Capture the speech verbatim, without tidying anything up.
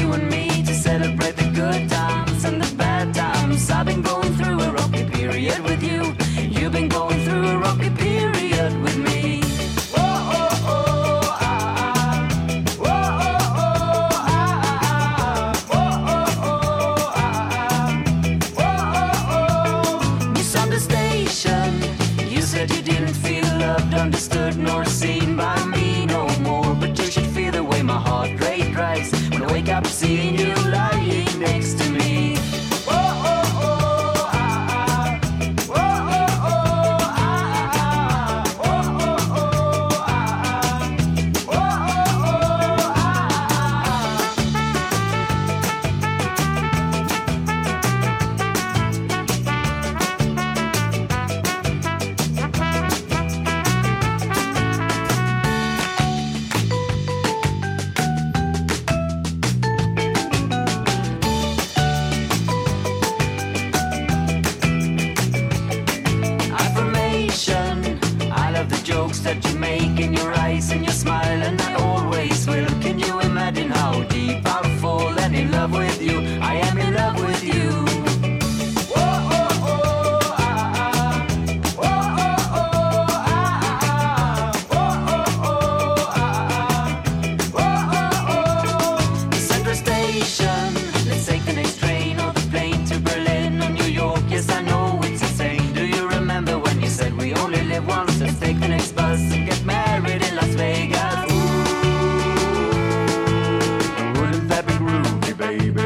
you and me to celebrate the good times and the bad times. I've been going through a rocky period with you. You've been going through a rocky period with me. You didn't feel loved, understood, nor seen by me no more. But you should feel the way my heart rate rise when I wake up seeing you lying next to me. That you make in your eyes and your smile, and I always will. Can you imagine how deep I've fallen in love with you? I am in love with you. Central Station, let's take the next train or the plane to Berlin or New York. Yes, I know it's insane. Do you remember when you said we only live once? Let's take the next bus and get married in Las Vegas. Ooh, wouldn't that be groovy, baby?